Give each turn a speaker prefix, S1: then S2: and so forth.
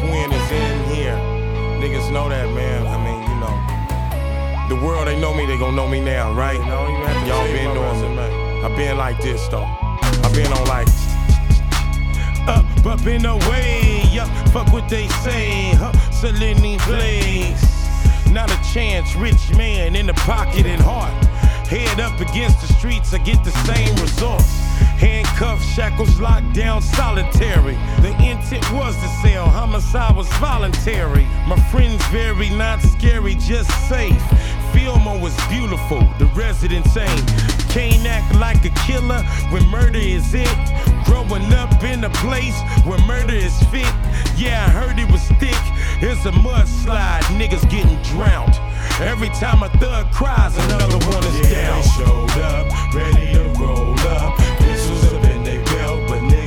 S1: Quinn is in here. Niggas know that, man. I mean, you know. The world, they know me, they gon' know me now, right? Y'all been knowing me. I been like this, though. I been on like up in the way, fuck what they say, hustling these blades. Not a chance, rich man in the pocket and heart. Head up against the streets, I get the same results. Handcuffs, shackles, locked down, solitary. The intent was to sell, homicide was voluntary. My friends very not scary, just safe. Fillmore was beautiful, the residents ain't. Can't act like a killer when murder is it. Growing up in a place where murder is fit. Yeah, I heard it was thick. It's a mudslide, niggas getting drowned. Every time a thug cries, another one is down. They showed up, ready to roll up.